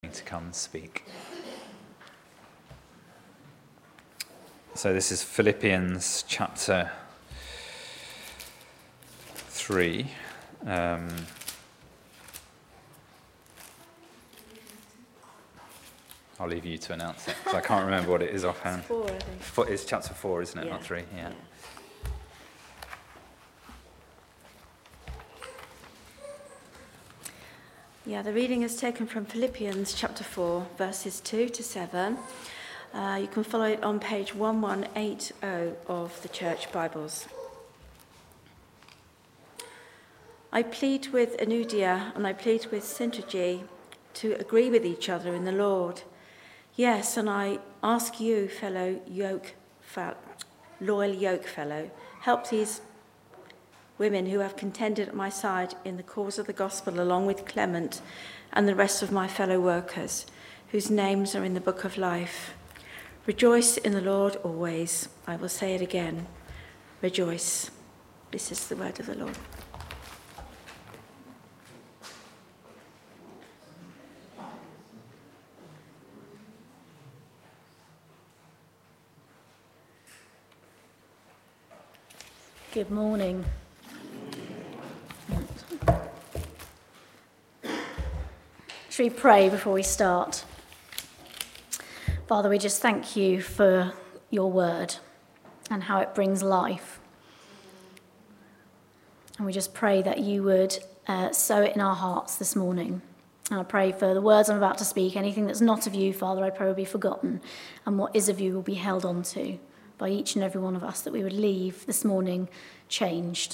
to come and speak. So this is Philippians chapter 3. I'll leave you to announce it, because I can't remember what it is offhand. It's 4, I think. It's chapter 4, isn't it? Yeah. Not 3, yeah. Yeah, the reading is taken from Philippians chapter 4, verses 2 to 7. You can follow it on page 1180 of the Church Bibles. I plead with Euodia and I plead with Syntyche to agree with each other in the Lord. Yes, and I ask you, loyal yoke fellow, help these women who have contended at my side in the cause of the gospel, along with Clement and the rest of my fellow workers, whose names are in the book of life. Rejoice in the Lord always. I will say it again. Rejoice. This is the word of the Lord. Good morning. Should we pray before we start? Father, we just thank you for your word and how it brings life. And we just pray that you would sow it in our hearts this morning. And I pray for the words I'm about to speak, anything that's not of you, Father, I pray will be forgotten, and what is of you will be held on to by each and every one of us, that we would leave this morning changed.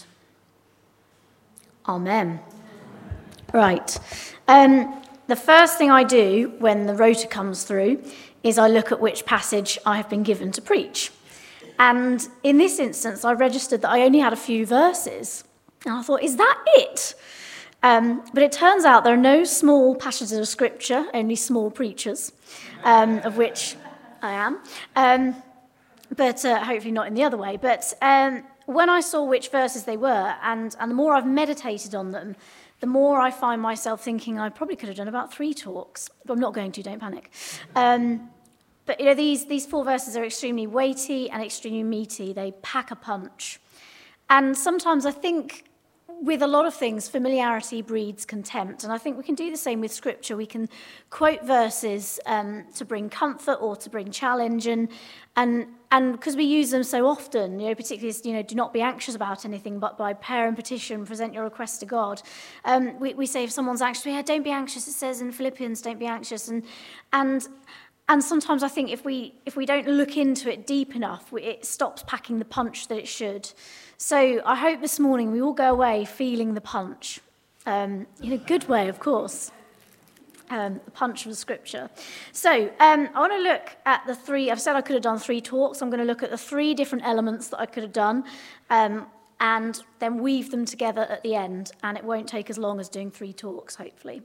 Amen. Right. The first thing I do when the rota comes through is I look at which passage I have been given to preach. And in this instance, I registered that I only had a few verses. And I thought, is that it? But it turns out there are no small passages of scripture, only small preachers, of which I am. But hopefully not in the other way. But when I saw which verses they were, and the more I've meditated on them, the more I find myself thinking I probably could have done about 3 talks. But I'm not going to, don't panic. But you know, these 4 verses are extremely weighty and extremely meaty. They pack a punch. And sometimes I think with a lot of things, familiarity breeds contempt. And I think we can do the same with Scripture. We can quote verses to bring comfort or to bring challenge. And because we use them so often, particularly, do not be anxious about anything, but by prayer and petition, present your request to God. We say if someone's anxious, don't be anxious. It says in Philippians, don't be anxious. And sometimes I think if we don't look into it deep enough, it stops packing the punch that it should. So I hope this morning we all go away feeling the punch, in a good way, of course. The punch of the scripture. So I want to look at the 3. I've said I could have done 3 talks. I'm going to look at the 3 different elements that I could have done, and then weave them together at the end. And it won't take as long as doing 3 talks, hopefully.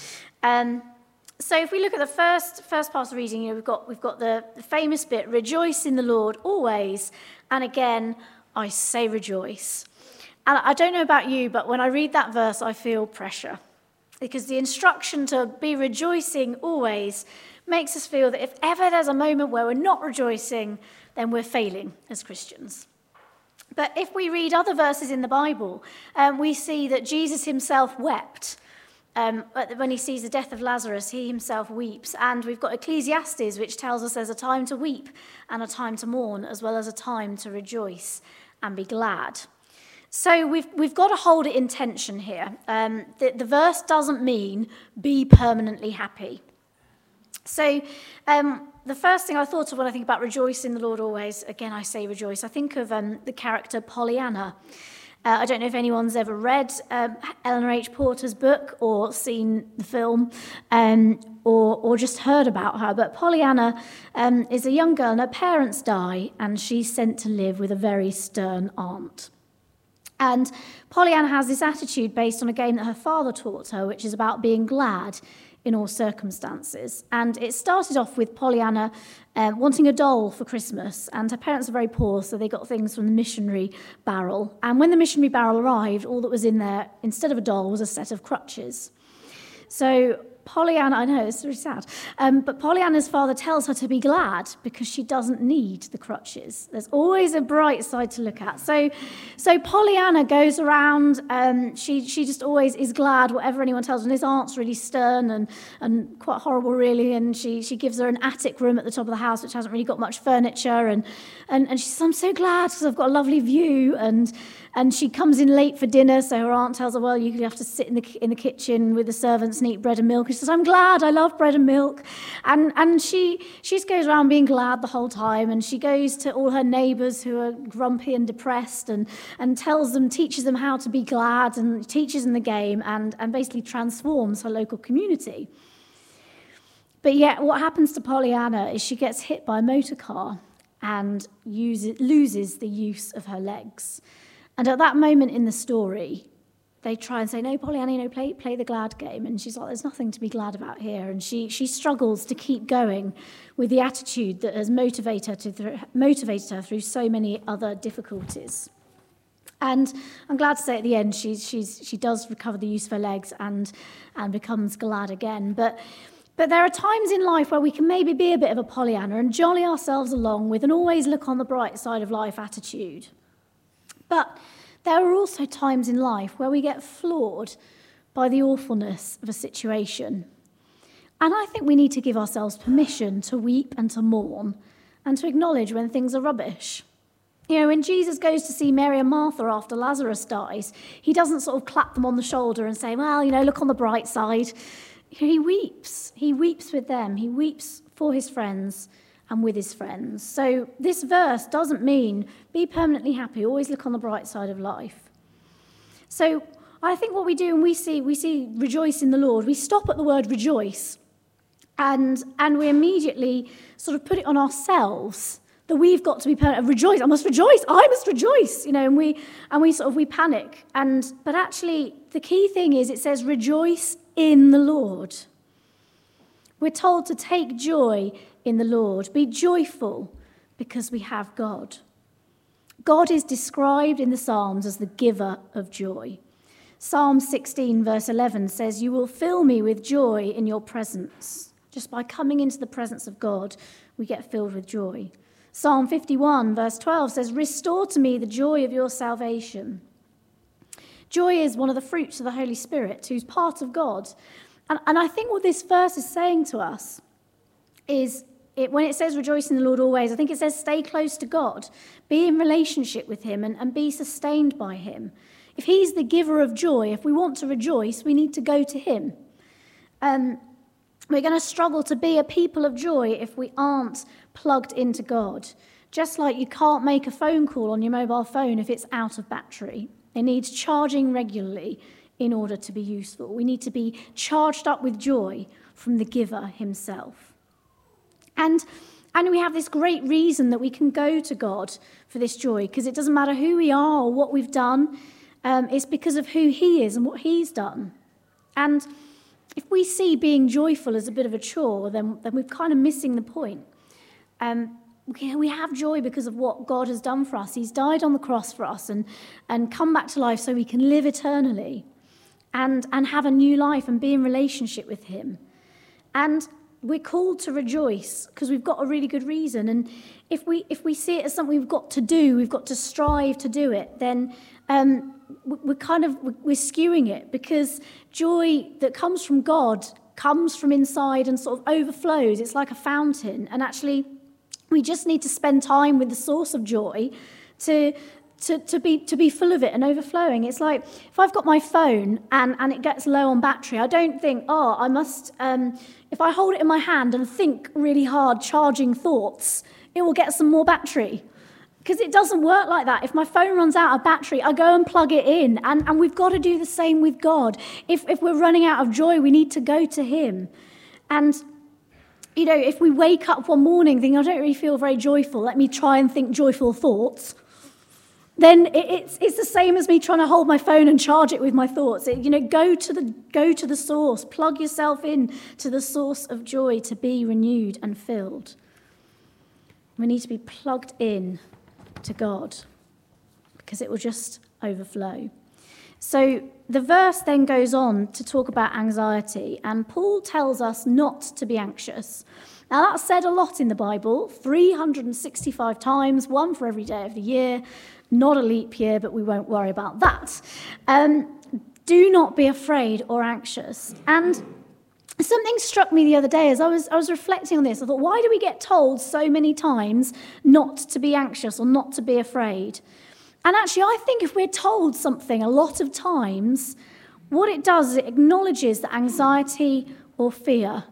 So if we look at the first part of the reading, we've got the famous bit: "Rejoice in the Lord always, and again I say rejoice." And I don't know about you, but when I read that verse, I feel pressure. Because the instruction to be rejoicing always makes us feel that if ever there's a moment where we're not rejoicing, then we're failing as Christians. But if we read other verses in the Bible, we see that Jesus himself wept. When he sees the death of Lazarus, he himself weeps. And we've got Ecclesiastes, which tells us there's a time to weep and a time to mourn, as well as a time to rejoice and be glad. So we've got to hold it in tension here. The verse doesn't mean be permanently happy. So the first thing I thought of when I think about rejoice in the Lord always, again I say rejoice, I think of the character Pollyanna. I don't know if anyone's ever read Eleanor H. Porter's book or seen the film or just heard about her, but Pollyanna is a young girl and her parents die and she's sent to live with a very stern aunt. And Pollyanna has this attitude based on a game that her father taught her, which is about being glad in all circumstances. And it started off with Pollyanna wanting a doll for Christmas, and her parents are very poor, so they got things from the missionary barrel. And when the missionary barrel arrived, all that was in there, instead of a doll, was a set of crutches. So Pollyanna, I know, it's really sad, but Pollyanna's father tells her to be glad because she doesn't need the crutches. There's always a bright side to look at. So Pollyanna goes around, she just always is glad whatever anyone tells her. And his aunt's really stern and quite horrible, really, and she gives her an attic room at the top of the house, which hasn't really got much furniture, and she says, I'm so glad because I've got a lovely view, and she comes in late for dinner, so her aunt tells her, well, you have to sit in the kitchen with the servants and eat bread and milk. And she says, I'm glad, I love bread and milk. And she just goes around being glad the whole time, and she goes to all her neighbours who are grumpy and depressed and teaches them how to be glad, and teaches them the game, and basically transforms her local community. But yet what happens to Pollyanna is she gets hit by a motor car and loses the use of her legs. And at that moment in the story, they try and say, no, Pollyanna, play the glad game. And she's like, there's nothing to be glad about here. And she struggles to keep going with the attitude that has motivated her through so many other difficulties. And I'm glad to say at the end, she does recover the use of her legs and becomes glad again. But there are times in life where we can maybe be a bit of a Pollyanna and jolly ourselves along with an always look on the bright side of life attitude. But there are also times in life where we get floored by the awfulness of a situation. And I think we need to give ourselves permission to weep and to mourn and to acknowledge when things are rubbish. You know, when Jesus goes to see Mary and Martha after Lazarus dies, he doesn't sort of clap them on the shoulder and say, well, look on the bright side. He weeps. He weeps with them. He weeps for his friends and with his friends. So this verse doesn't mean be permanently happy, always look on the bright side of life. So I think what we do when we see rejoice in the Lord, we stop at the word rejoice and we immediately sort of put it on ourselves that we've got to be rejoice. I must rejoice. And we panic. But actually the key thing is it says rejoice in the Lord. We're told to take joy in the Lord. Be joyful because we have God. God is described in the Psalms as the giver of joy. Psalm 16 verse 11 says, you will fill me with joy in your presence. Just by coming into the presence of God, we get filled with joy. Psalm 51 verse 12 says, restore to me the joy of your salvation. Joy is one of the fruits of the Holy Spirit, who's part of God. And I think what this verse is saying to us is, when it says rejoice in the Lord always, I think it says stay close to God, be in relationship with him and be sustained by him. If he's the giver of joy, if we want to rejoice, we need to go to him. We're going to struggle to be a people of joy if we aren't plugged into God. Just like you can't make a phone call on your mobile phone if it's out of battery. It needs charging regularly in order to be useful. We need to be charged up with joy from the giver himself. And we have this great reason that we can go to God for this joy, because it doesn't matter who we are or what we've done. It's because of who he is and what he's done. And if we see being joyful as a bit of a chore, then we're kind of missing the point. We have joy because of what God has done for us. He's died on the cross for us and come back to life so we can live eternally and have a new life and be in relationship with him. And we're called to rejoice because we've got a really good reason. And if we see it as something we've got to do, we've got to strive to do it, then we're skewing it, because joy that comes from God comes from inside and sort of overflows. It's like a fountain. And actually, we just need to spend time with the source of joy to be full of it and overflowing. It's like if I've got my phone and it gets low on battery, I don't think, I must, if I hold it in my hand and think really hard, charging thoughts, it will get some more battery. Because it doesn't work like that. If my phone runs out of battery, I go and plug it in. And we've got to do the same with God. If we're running out of joy, we need to go to him. And if we wake up one morning thinking, I don't really feel very joyful, let me try and think joyful thoughts, then it's the same as me trying to hold my phone and charge it with my thoughts. Go to the source, plug yourself in to the source of joy to be renewed and filled. We need to be plugged in to God, because it will just overflow. So the verse then goes on to talk about anxiety, and Paul tells us not to be anxious. Now, that's said a lot in the Bible, 365 times, one for every day of the year. Not a leap year, but we won't worry about that. Do not be afraid or anxious. And something struck me the other day as I was reflecting on this. I thought, why do we get told so many times not to be anxious or not to be afraid? And actually, I think if we're told something a lot of times, what it does is it acknowledges that anxiety or fear,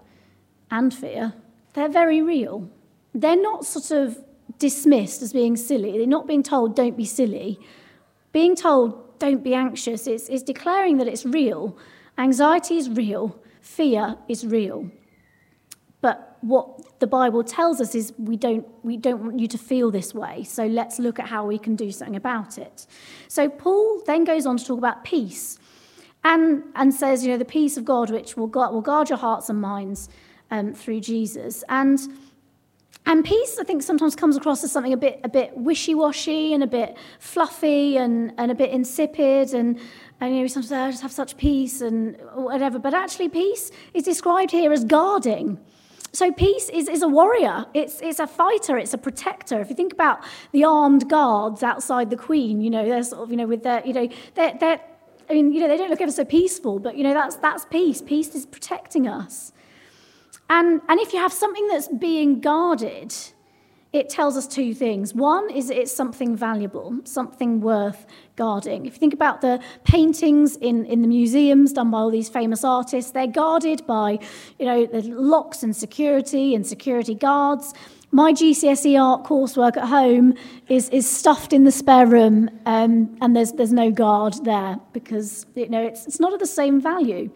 they're very real. They're not sort of dismissed as being silly. They're not being told, don't be silly. Being told, don't be anxious, is declaring that it's real. Anxiety is real. Fear is real. But what the Bible tells us is we don't want you to feel this way. So let's look at how we can do something about it. So Paul then goes on to talk about peace and says, the peace of God, which will guard your hearts and minds through Jesus. And peace, I think, sometimes comes across as something a bit wishy-washy and a bit fluffy and a bit insipid. And we sometimes say, I just have such peace and whatever. But actually, peace is described here as guarding. So peace is a warrior. It's a fighter. It's a protector. If you think about the armed guards outside the Queen, they're sort of, with their, they don't look ever so peaceful, but that's peace. Peace is protecting us. And if you have something that's being guarded, it tells us two things. One is it's something valuable, something worth guarding. If you think about the paintings in the museums done by all these famous artists, they're guarded by, the locks and security guards. My GCSE art coursework at home is stuffed in the spare room, and there's no guard there because it's not of the same value.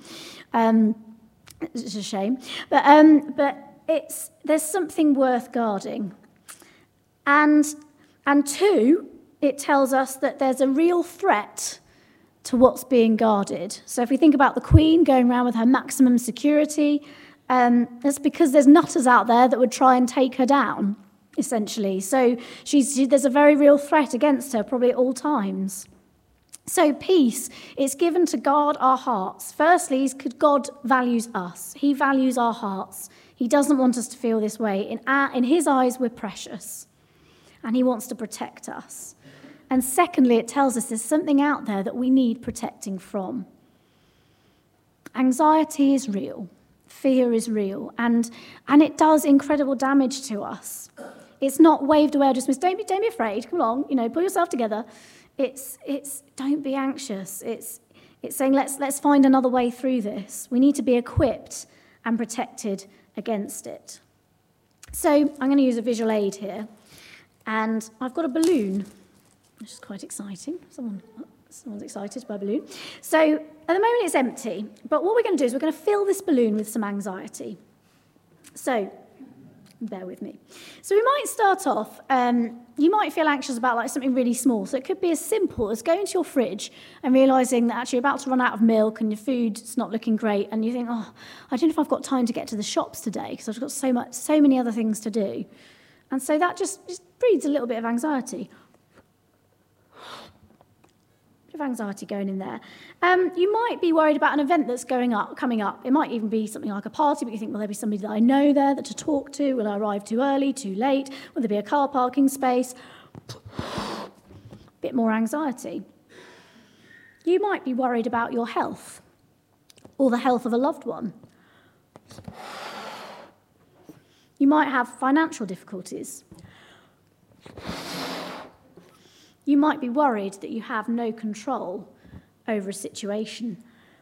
It's a shame, but there's something worth guarding. And two, it tells us that there's a real threat to what's being guarded. So if we think about the Queen going around with her maximum security, that's because there's nutters out there that would try and take her down, essentially. So there's a very real threat against her, probably at all times. So peace, it's given to guard our hearts. Firstly, God values us. He values our hearts. He doesn't want us to feel this way. In his eyes, we're precious. And he wants to protect us. And secondly, it tells us there's something out there that we need protecting from. Anxiety is real. Fear is real. And it does incredible damage to us. It's not waved away or dismissed. Don't be afraid. Come along, pull yourself together. It's don't be anxious. It's saying let's find another way through this. We need to be equipped and protected against it. So I'm going to use a visual aid here. And I've got a balloon, which is quite exciting. Someone's excited by a balloon. So at the moment it's empty, but what we're going to do is we're going to fill this balloon with some anxiety. So bear with me. So we might start off, you might feel anxious about something really small. So it could be as simple as going to your fridge and realising that actually you're about to run out of milk and your food's not looking great, and you think, I don't know if I've got time to get to the shops today because I've got so many other things to do. And so that just breeds a little bit of anxiety. Bit of anxiety going in there. You might be worried about an event that's coming up. It might even be something like a party, but you think, will there be somebody that I know there to talk to? Will I arrive too early, too late? Will there be a car parking space? Bit more anxiety. You might be worried about your health or the health of a loved one. You might have financial difficulties. You might be worried that you have no control over a situation.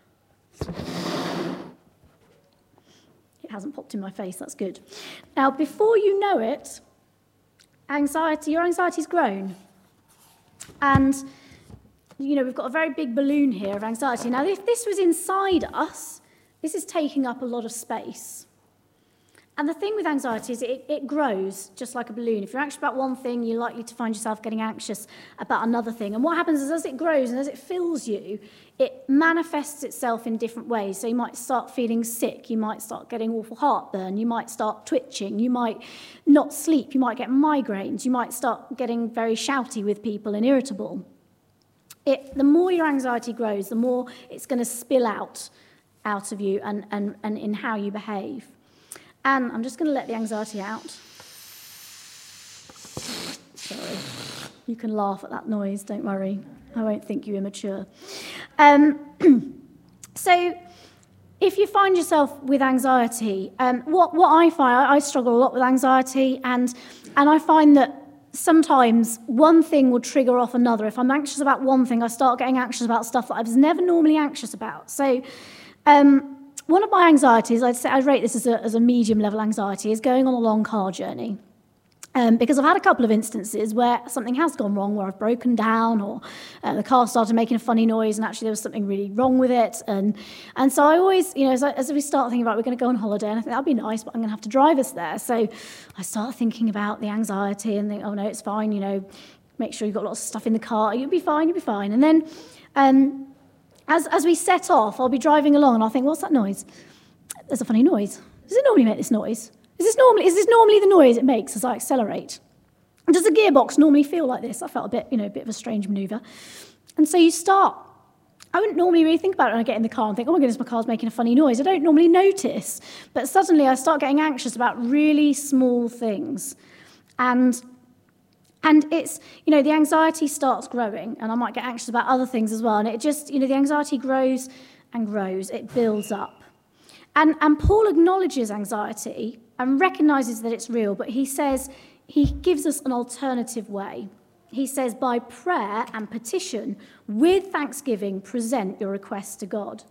It hasn't popped in my face, that's good. Now, before you know it, your anxiety's grown. And, we've got a very big balloon here of anxiety. Now, if this was inside us, this is taking up a lot of space. And the thing with anxiety is it grows just like a balloon. If you're anxious about one thing, you're likely to find yourself getting anxious about another thing. And what happens is as it grows and as it fills you, it manifests itself in different ways. So you might start feeling sick. You might start getting awful heartburn. You might start twitching. You might not sleep. You might get migraines. You might start getting very shouty with people and irritable. the more your anxiety grows, the more it's going to spill out of you and in how you behave. And I'm just going to let the anxiety out. Sorry. You can laugh at that noise, don't worry. I won't think you immature. So if you find yourself with anxiety, what I find, I struggle a lot with anxiety, and I find that sometimes one thing will trigger off another. If I'm anxious about one thing, I start getting anxious about stuff that I was never normally anxious about. So one of my anxieties, I'd rate this as a medium level anxiety, is going on a long car journey. Because I've had a couple of instances where something has gone wrong, where I've broken down, or the car started making a funny noise, and actually there was something really wrong with it. And so I always, as we start thinking about, we're going to go on holiday, and I think that'd be nice, but I'm going to have to drive us there. So I start thinking about the anxiety and think, oh no, it's fine, make sure you've got lots of stuff in the car, you'll be fine. And then as we set off, I'll be driving along, and I'll think, what's that noise? There's a funny noise. Does it normally make this noise? Is this normally the noise it makes as I accelerate? And does the gearbox normally feel like this? I felt a bit of a strange manoeuvre. And so I wouldn't normally really think about it when I get in the car and think, oh my goodness, my car's making a funny noise. I don't normally notice. But suddenly I start getting anxious about really small things. And it's, the anxiety starts growing, and I might get anxious about other things as well. And it just, the anxiety grows and grows. It builds up. And Paul acknowledges anxiety and recognises that it's real, but he gives us an alternative way. He says, by prayer and petition, with thanksgiving, present your requests to God.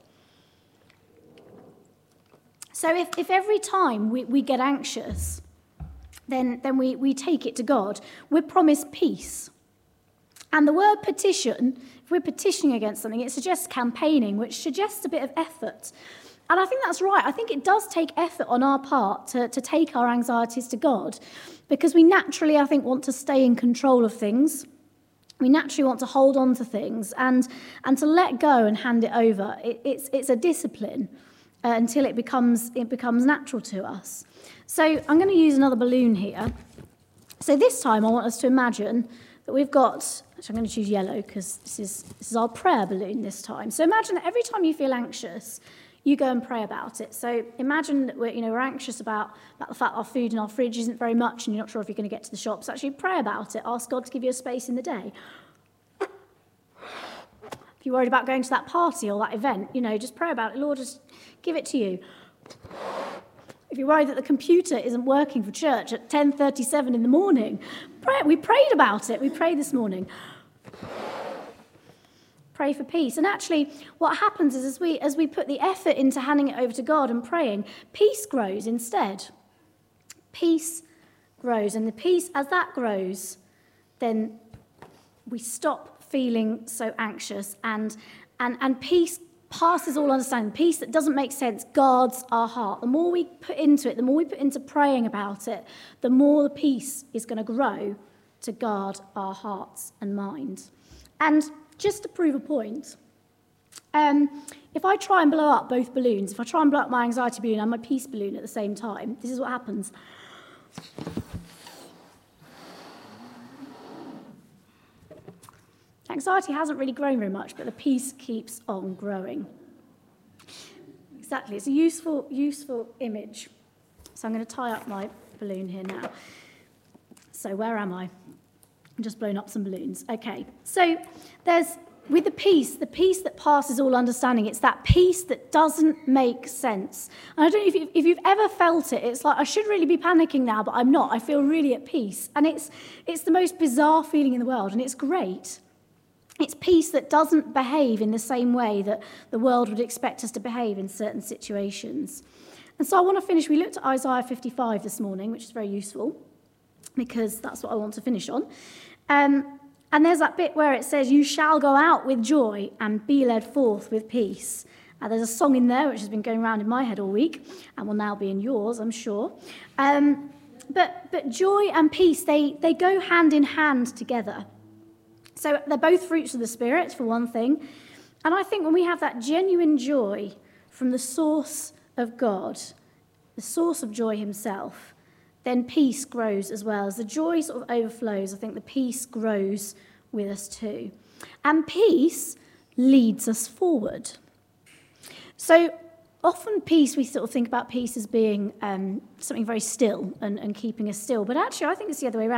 So if every time we get anxious, then we take it to God, we're promised peace. And the word petition, if we're petitioning against something, it suggests campaigning, which suggests a bit of effort. And I think that's right. I think it does take effort on our part to take our anxieties to God, because we naturally, I think, want to stay in control of things. We naturally want to hold on to things and to let go and hand it over. It's a discipline until it becomes natural to us. So I'm going to use another balloon here. So this time I want us to imagine that we've got, actually I'm going to choose yellow because this is our prayer balloon this time. So imagine that every time you feel anxious, you go and pray about it. So imagine that we're anxious about the fact our food in our fridge isn't very much and you're not sure if you're going to get to the shops. Actually, pray about it. Ask God to give you a space in the day. If you're worried about going to that party or that event, just pray about it. Lord, just give it to you. If you're worried that the computer isn't working for church at 10:37 in the morning, pray. We prayed about it. We prayed this morning. Pray for peace. And actually, what happens is as we put the effort into handing it over to God and praying, peace grows instead. Peace grows. And the peace, as that grows, then we stop feeling so anxious. And peace passes all understanding. Peace that doesn't make sense guards our heart. The more we put into it, the more we put into praying about it, the more the peace is going to grow to guard our hearts and minds. And just to prove a point, if I try and blow up both balloons, if I try and blow up my anxiety balloon and my peace balloon at the same time, this is what happens. Anxiety hasn't really grown very much, but the peace keeps on growing. Exactly, it's a useful image. So I'm going to tie up my balloon here now. So where am I? I'm just blowing up some balloons. Okay, so there's, with the peace that passes all understanding, it's that peace that doesn't make sense. And I don't know if you've ever felt it. It's like, I should really be panicking now, but I'm not. I feel really at peace. And it's the most bizarre feeling in the world, and it's great. It's peace that doesn't behave in the same way that the world would expect us to behave in certain situations. And so I want to finish. We looked at Isaiah 55 this morning, which is very useful, because that's what I want to finish on. And there's that bit where it says, you shall go out with joy and be led forth with peace. There's a song in there which has been going around in my head all week and will now be in yours, I'm sure. But joy and peace, they go hand in hand together. So they're both fruits of the Spirit, for one thing. And I think when we have that genuine joy from the source of God, the source of joy himself, then peace grows as well. As the joy sort of overflows, I think the peace grows with us too. And peace leads us forward. So often peace, we sort of think about peace as being something very still and keeping us still. But actually, I think it's the other way around.